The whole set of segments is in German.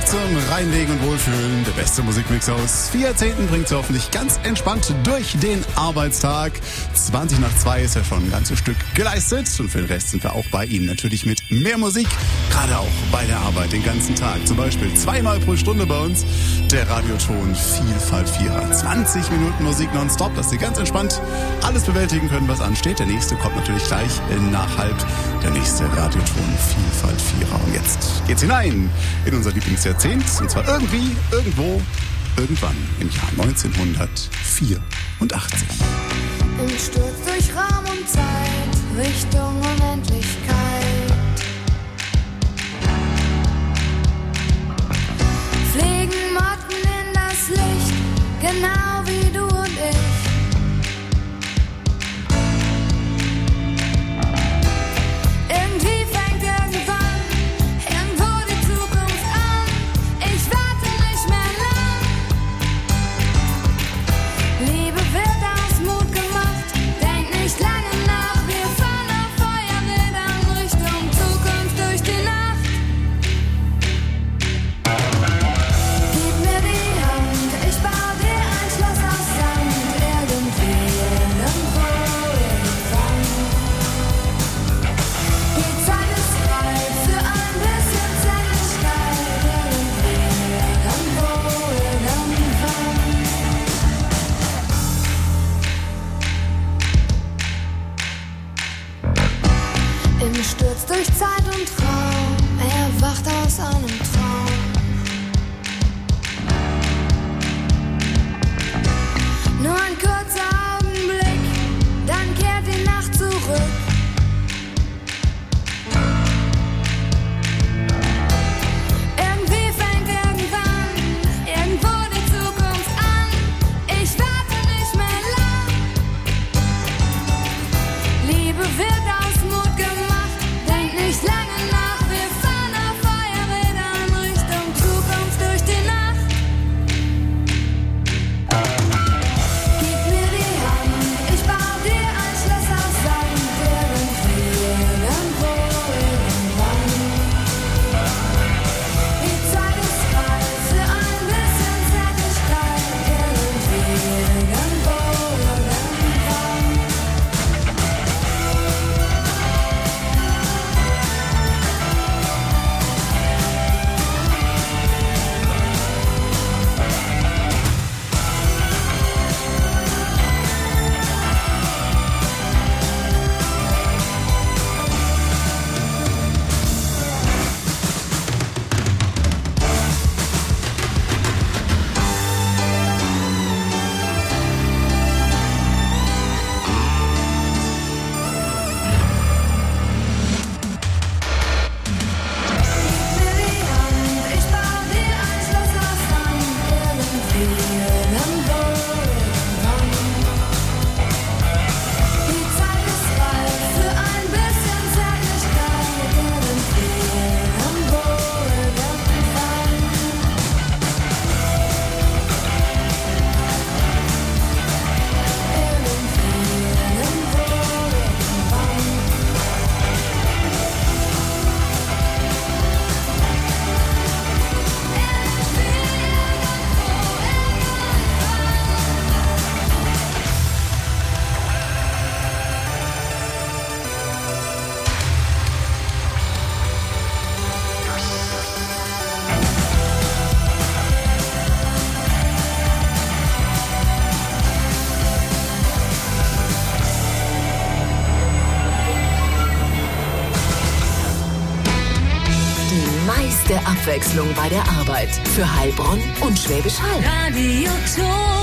zum Reinlegen und Wohlfühlen. Der beste Musikmix aus 4 Jahrzehnten bringt Sie hoffentlich ganz entspannt durch den Arbeitstag. 2:20 ist ja schon ein ganzes Stück geleistet. Und für den Rest sind wir auch bei Ihnen. Natürlich mit mehr Musik, gerade auch bei der Arbeit den ganzen Tag. Zum Beispiel 2-mal pro Stunde bei uns der Radioton Vielfalt 4. 20 Minuten Musik nonstop, dass Sie ganz entspannt alles bewältigen können, was ansteht. Der nächste kommt natürlich gleich nach halb. Der nächste Radioton Vielfalt 4. Und jetzt geht's hinein in unser Lieblingsjahrzehnt. Und zwar irgendwie, irgendwo, irgendwann im Jahr 1984. Im Sturz durch Raum und Zeit, Richtung Unendlichkeit. Fliegen Motten in das Licht, genau wie du und ich. Irgendwie fängt irgendwann irgendwo die Zukunft an. Ich warte nicht mehr lang. Liebe wird aus Mut gemacht. Denk nicht lange nach. Wir fahren auf Feuerrädern Richtung Zukunft durch die Nacht. Gib mir die Hand, ich baue dir ein Schloss aus Sand. Irgendwie, irgendwo, irgendwann. Die Zeit ist reif für ein bisschen Zärtlichkeit. Irgendwie, irgendwo, irgendwann. Im Sturz durch Zeit und Raum, er wacht aus einem Traum. Nur ein kurzer Augenblick, dann kehrt die Nacht zurück. Irgendwie fängt irgendwann irgendwo die Zukunft an. Ich warte nicht mehr lang. Liebe wird aus Mut gemacht. Denk nicht lange nach. Wir fahren auf Feuerrädern Richtung Zukunft durch die Nacht. Gib mir die Hand, ich baue dir ein Schloss aus Sand. Irgendwie, irgendwo, irgendwann. Die Zeit ist reif für ein bisschen Zärtlichkeit. Irgendwie, irgendwo, irgendwann. Ich baue dir ein Schloss aus Sand. Irgendwie, irgendwo, irgendwann. Die Zeit ist reif für ein bisschen Zärtlichkeit. Irgendwie, irgendwo, irgendwann. Irgendwie, irgendwo, irgendwann. Die meiste Abwechslung bei der Arbeit für Heilbronn und Schwäbisch Hall. Radioton.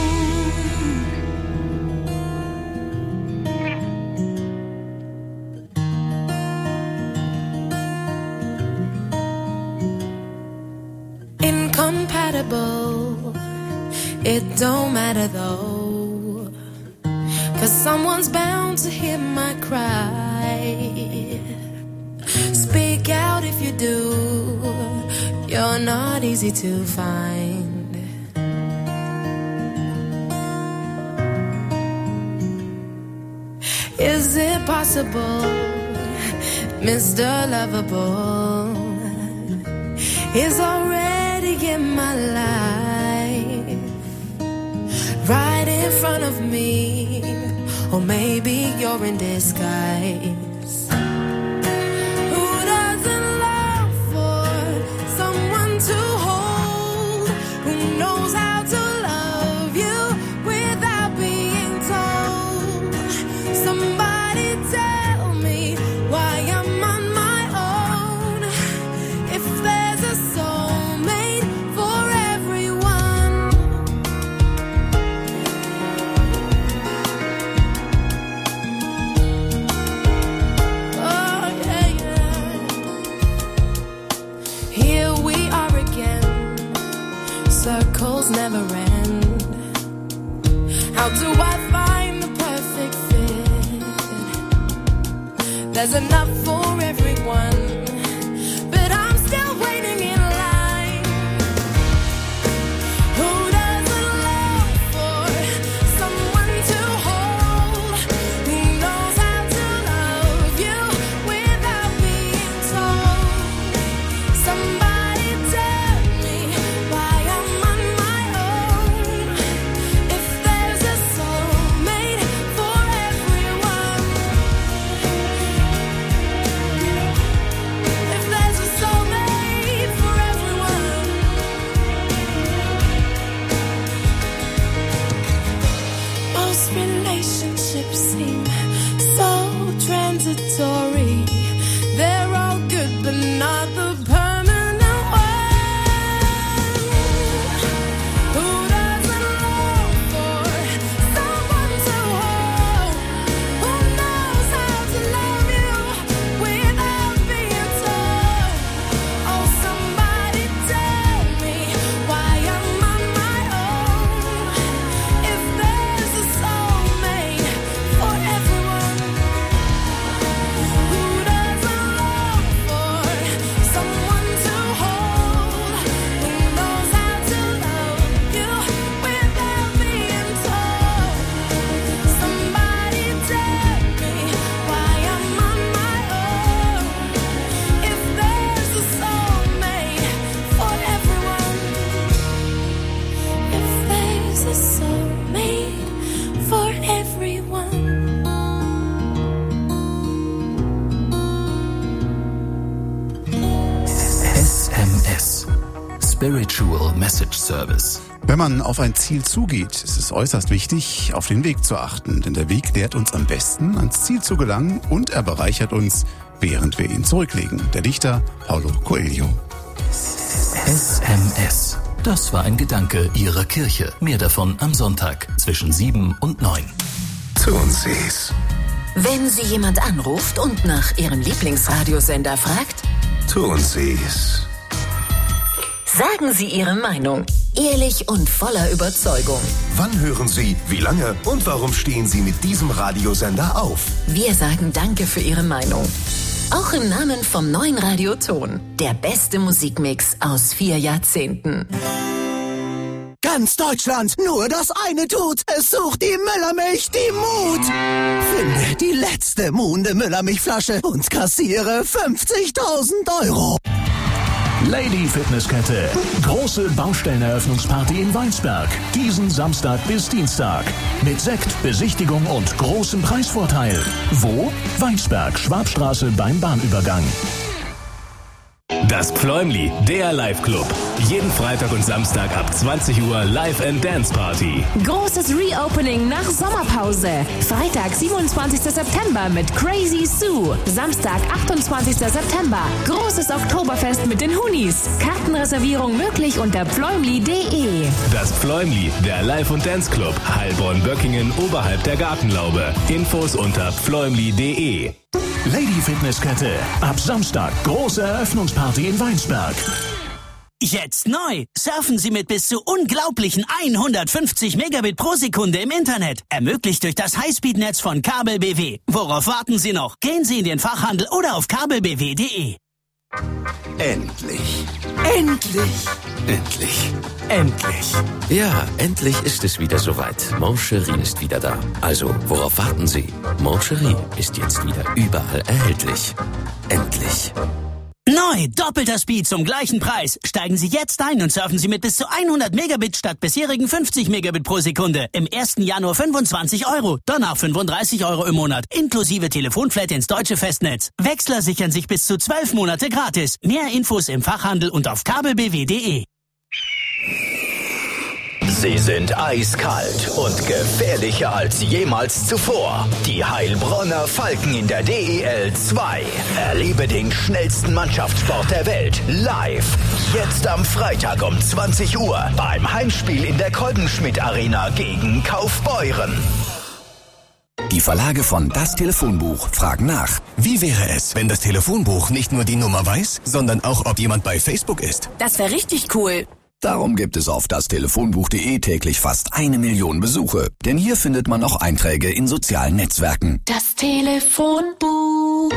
Incompatible, it don't matter though, 'cause someone's bound to hear my cry. Speak out if you do, you're not easy to find. Is it possible, Mr. Lovable is already front of me, or maybe you're in disguise. Who doesn't long for someone to hold? Who knows how to love you without being told? Somebody tell me why I'm on my own. If there's a soulmate for everyone. Oh yeah, yeah. Here we are again. Circles never end. How do I find the perfect fit? There's enough for everyone, but I'm still waiting in line. Who doesn't long for someone to hold? Who knows how to love you without being told? Somebody tell me why I'm on my own. If there's a soulmate for everyone. If there's a soulmate for everyone. Most relationships seem so transitory. They're all good, but not the permanent one. Who doesn't long for someone to hold? Who knows how to love you without being told? Oh, somebody tell me why I'm on my own. If there's a soulmate for everyone. Who doesn't long for someone to hold? Who knows how to love you without being told? Somebody tell me why I'm on my own. If there's a soulmate for everyone. If there's a soulmate for everyone. SMS. Spiritual Message Service. Wenn man auf ein Ziel zugeht, ist es äußerst wichtig, auf den Weg zu achten, denn der Weg lehrt uns am besten, ans Ziel zu gelangen und er bereichert uns, während wir ihn zurücklegen. Der Dichter Paulo Coelho. SMS. Das war ein Gedanke Ihrer Kirche. Mehr davon am Sonntag zwischen 7 und 9. Tun Sie's. Wenn Sie jemand anruft und nach Ihrem Lieblingsradiosender fragt, Tun Sie's. sagen Sie Ihre Meinung. Ehrlich und voller Überzeugung. Wann hören Sie, wie lange und warum stehen Sie mit diesem Radiosender auf? Wir sagen Danke für Ihre Meinung. Auch im Namen vom neuen Radio Ton. Der beste Musikmix aus 4 Jahrzehnten. Ganz Deutschland, nur das eine tut. Es sucht die Müllermilch, die Mut. Finde die letzte Munde Müllermilchflasche und kassiere 50.000 Euro. Lady Fitnesskette. Große Baustelleneröffnungsparty in Weinsberg. Diesen Samstag bis Dienstag. Mit Sekt, Besichtigung und großem Preisvorteil. Wo? Weinsberg, Schwabstraße beim Bahnübergang. Das Pfläumli, der Live-Club. Jeden Freitag und Samstag ab 20 Uhr Live-and-Dance-Party. Großes Reopening nach Sommerpause. Freitag, 27. September mit Crazy Sue. Samstag, 28. September. Großes Oktoberfest mit den Hunis. Kartenreservierung möglich unter pfläumli.de. Das Pfläumli, der Live- und Dance-Club. Heilbronn-Böckingen oberhalb der Gartenlaube. Infos unter pfläumli.de. Lady Fitnesskette. Ab Samstag große Eröffnungsparty in Weinsberg. Jetzt neu. Surfen Sie mit bis zu unglaublichen 150 Megabit pro Sekunde im Internet. Ermöglicht durch das Highspeed-Netz von Kabel BW. Worauf warten Sie noch? Gehen Sie in den Fachhandel oder auf kabelbw.de. Endlich. Endlich. Endlich. Endlich. Ja, endlich ist es wieder soweit. Mon Cherie ist wieder da. Also, worauf warten Sie? Mon Cherie ist jetzt wieder überall erhältlich. Endlich. Neu! neu, doppelter Speed zum gleichen Preis. Steigen Sie jetzt ein und surfen Sie mit bis zu 100 Megabit statt bisherigen 50 Megabit pro Sekunde. Im 1. Januar 25 €, danach 35 € im Monat, inklusive Telefonflat ins deutsche Festnetz. Wechsler sichern sich bis zu 12 Monate gratis. Mehr Infos im Fachhandel und auf kabelbw.de. Sie sind eiskalt und gefährlicher als jemals zuvor. Die Heilbronner Falken in der DEL 2. Erlebe den schnellsten Mannschaftssport der Welt live. Jetzt am Freitag um 20 Uhr beim Heimspiel in der Kolbenschmidt Arena gegen Kaufbeuren. Die Verlage von Das Telefonbuch fragen nach. Wie wäre es, wenn das Telefonbuch nicht nur die Nummer weiß, sondern auch, ob jemand bei Facebook ist? Das wäre richtig cool. Darum gibt es auf dastelefonbuch.de täglich fast 1 Million Besuche. Denn hier findet man auch Einträge in sozialen Netzwerken. Das Telefonbuch.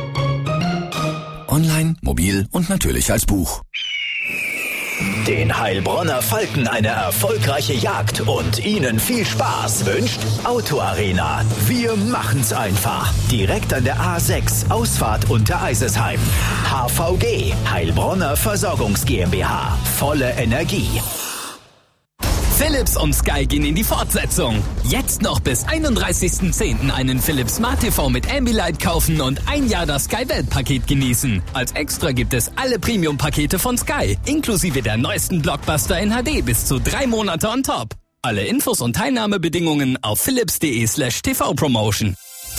Online, mobil und natürlich als Buch. Den Heilbronner Falken eine erfolgreiche Jagd und Ihnen viel Spaß wünscht Auto Arena. Wir machen's einfach. Direkt an der A6, Ausfahrt unter Eisesheim. HVG, Heilbronner Versorgungs GmbH. Volle Energie. Philips und Sky gehen in die Fortsetzung. Jetzt noch bis 31.10. einen Philips Smart TV mit Ambilight kaufen und 1 Jahr das Sky Weltpaket genießen. Als Extra gibt es alle Premium-Pakete von Sky, inklusive der neuesten Blockbuster in HD bis zu 3 Monate on top. Alle Infos und Teilnahmebedingungen auf philips.de/TV-Promotion.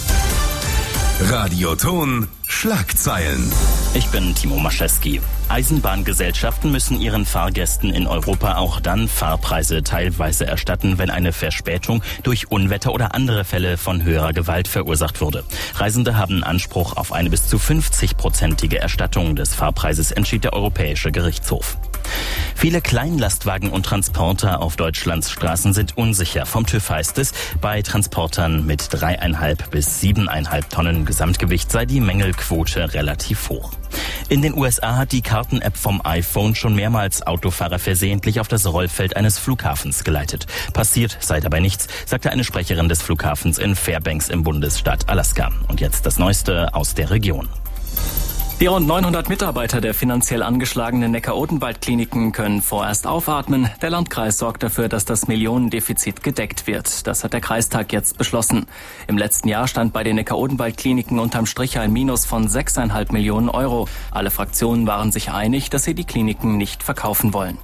Radioton Schlagzeilen. Ich bin Timo Maschewski. Eisenbahngesellschaften müssen ihren Fahrgästen in Europa auch dann Fahrpreise teilweise erstatten, wenn eine Verspätung durch Unwetter oder andere Fälle von höherer Gewalt verursacht wurde. Reisende haben Anspruch auf eine bis zu 50-prozentige Erstattung des Fahrpreises, entschied der Europäische Gerichtshof. Viele Kleinlastwagen und Transporter auf Deutschlands Straßen sind unsicher. Vom TÜV heißt es, bei Transportern mit 3,5 bis 7,5 Tonnen Gesamtgewicht sei die Mängelquote relativ hoch. In den USA hat die Karten-App vom iPhone schon mehrmals Autofahrer versehentlich auf das Rollfeld eines Flughafens geleitet. Passiert sei dabei nichts, sagte eine Sprecherin des Flughafens in Fairbanks im Bundesstaat Alaska. Und jetzt das Neueste aus der Region. Die rund 900 Mitarbeiter der finanziell angeschlagenen Neckar-Odenwald-Kliniken können vorerst aufatmen. Der Landkreis sorgt dafür, dass das Millionendefizit gedeckt wird. Das hat der Kreistag jetzt beschlossen. Im letzten Jahr stand bei den Neckar-Odenwald-Kliniken unterm Strich ein Minus von 6,5 Millionen €. Alle Fraktionen waren sich einig, dass sie die Kliniken nicht verkaufen wollen.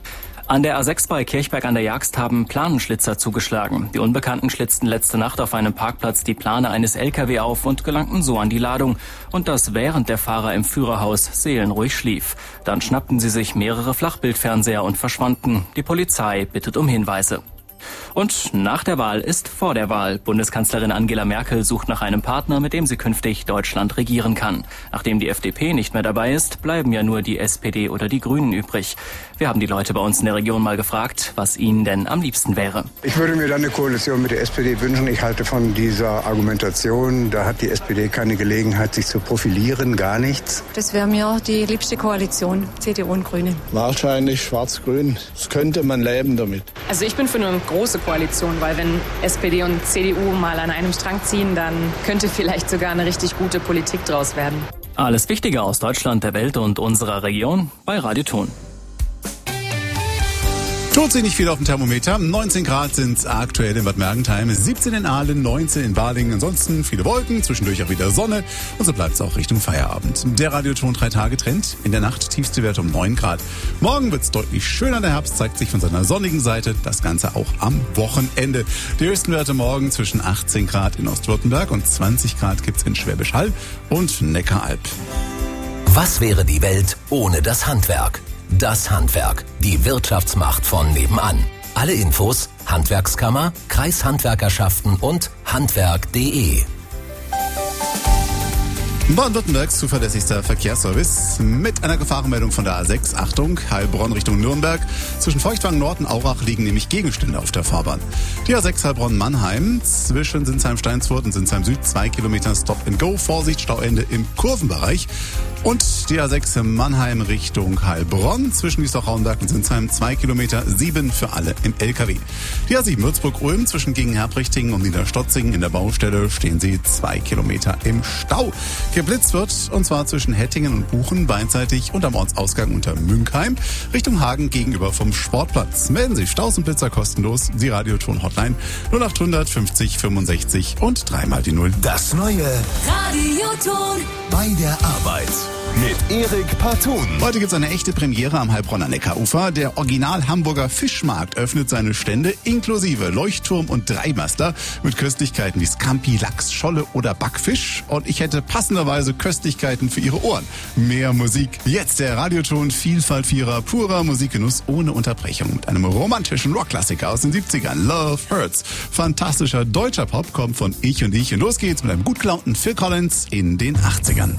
An der A6 bei Kirchberg an der Jagst haben Planenschlitzer zugeschlagen. Die Unbekannten schlitzten letzte Nacht auf einem Parkplatz die Plane eines LKW auf und gelangten so an die Ladung. Und das während der Fahrer im Führerhaus seelenruhig schlief. Dann schnappten sie sich mehrere Flachbildfernseher und verschwanden. Die Polizei bittet um Hinweise. Und nach der Wahl ist vor der Wahl. Bundeskanzlerin Angela Merkel sucht nach einem Partner, mit dem sie künftig Deutschland regieren kann. Nachdem die FDP nicht mehr dabei ist, bleiben ja nur die SPD oder die Grünen übrig. Wir haben die Leute bei uns in der Region mal gefragt, was ihnen denn am liebsten wäre. Ich würde mir dann eine Koalition mit der SPD wünschen. Ich halte von dieser Argumentation, da hat die SPD keine Gelegenheit, sich zu profilieren, gar nichts. Das wäre mir die liebste Koalition, CDU und Grüne. Wahrscheinlich Schwarz-Grün. Das könnte man leben damit. Also ich bin für eine große Koalition, weil wenn SPD und CDU mal an einem Strang ziehen, dann könnte vielleicht sogar eine richtig gute Politik draus werden. Alles Wichtige aus Deutschland, der Welt und unserer Region bei Radio Ton. Tut sich nicht viel auf dem Thermometer. 19 Grad sind es aktuell in Bad Mergentheim, 17 in Aalen, 19 in Balingen. Ansonsten viele Wolken, zwischendurch auch wieder Sonne und so bleibt es auch Richtung Feierabend. Der Radioton 3-Tage-Trend. In der Nacht tiefste Werte um 9 Grad. Morgen wird es deutlich schöner. Der Herbst zeigt sich von seiner sonnigen Seite. Das Ganze auch am Wochenende. Die höchsten Werte morgen zwischen 18 Grad in Ostwürttemberg und 20 Grad gibt's in Schwäbisch Hall und Neckaralb. Was wäre die Welt ohne das Handwerk? Das Handwerk, die Wirtschaftsmacht von nebenan. Alle Infos, Handwerkskammer, Kreishandwerkerschaften und handwerk.de. Baden-Württembergs zuverlässigster Verkehrsservice mit einer Gefahrenmeldung von der A6. Achtung, Heilbronn Richtung Nürnberg. Zwischen Feuchtwagen Nord und Aurach liegen nämlich Gegenstände auf der Fahrbahn. Die A6 Heilbronn-Mannheim zwischen Sinsheim-Steinsfurt und Sinsheim Süd 2 Kilometer Stop and Go. Vorsicht, Stauende im Kurvenbereich. Und die A6 Mannheim Richtung Heilbronn zwischen Wiesloch-Rauenberg und Sinsheim 2 Kilometer 7 für alle im LKW. Die A7 Würzburg-Ulm zwischen Gegenherbrichtingen und Niederstotzingen in der Baustelle stehen sie 2 Kilometer im Stau. Geblitzt wird, und zwar zwischen Hettingen und Buchen, beidseitig und am Ortsausgang unter Münkheim, Richtung Hagen gegenüber vom Sportplatz. Melden Sie Staus und Blitzer kostenlos, die Radioton-Hotline 0800 50 65 und 3 die 0. Das neue Radioton bei der Arbeit mit Erik Partun. Heute gibt's eine echte Premiere am Heilbronner Neckarufer. Der Original Hamburger Fischmarkt öffnet seine Stände inklusive Leuchtturm und Dreimaster mit Köstlichkeiten wie Scampi, Lachs, Scholle oder Backfisch. Und ich hätte passenderweise Köstlichkeiten für Ihre Ohren. Mehr Musik. Jetzt der Radioton Vielfalt-Vierer, purer Musikgenuss ohne Unterbrechung mit einem romantischen Rockklassiker aus den 70ern. Love Hurts. Fantastischer deutscher Pop kommt von Ich und Ich. Und los geht's mit einem gut gelaunten Phil Collins in den 80ern.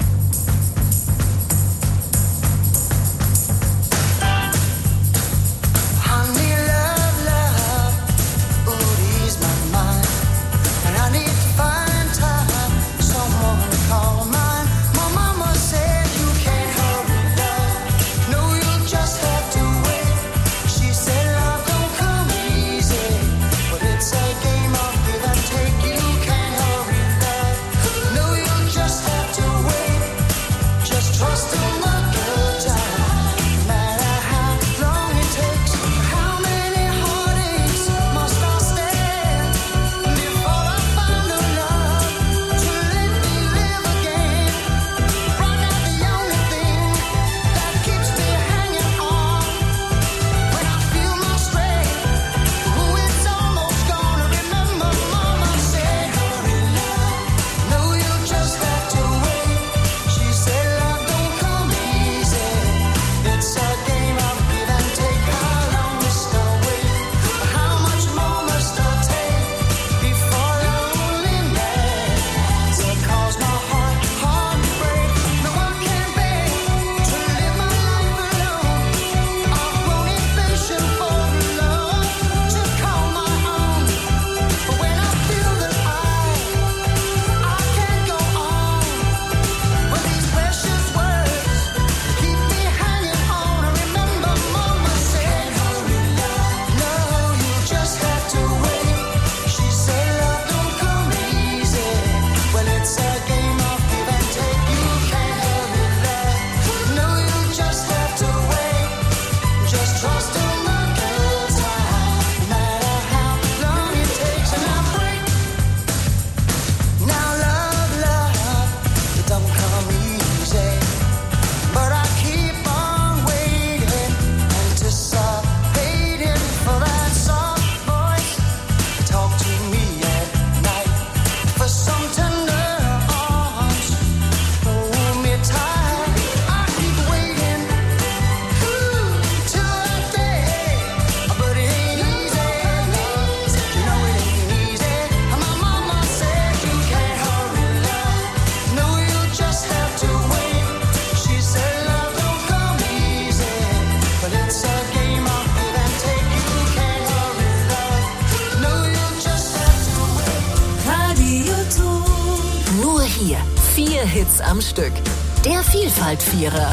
Hier 4 Hits am Stück. Der Vielfalt-Vierer.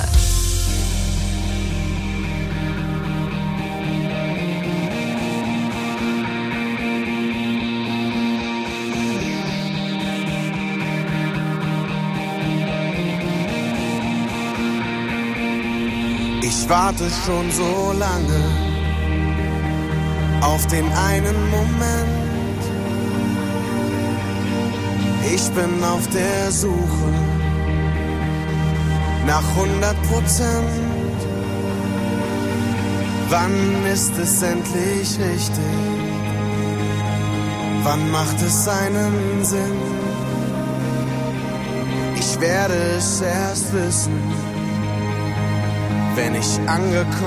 Ich warte schon so lange auf den einen Moment. Ich bin auf der Suche nach 100%. Wann ist es endlich richtig? Wann macht es einen Sinn? Ich werde es erst wissen, wenn ich angekommen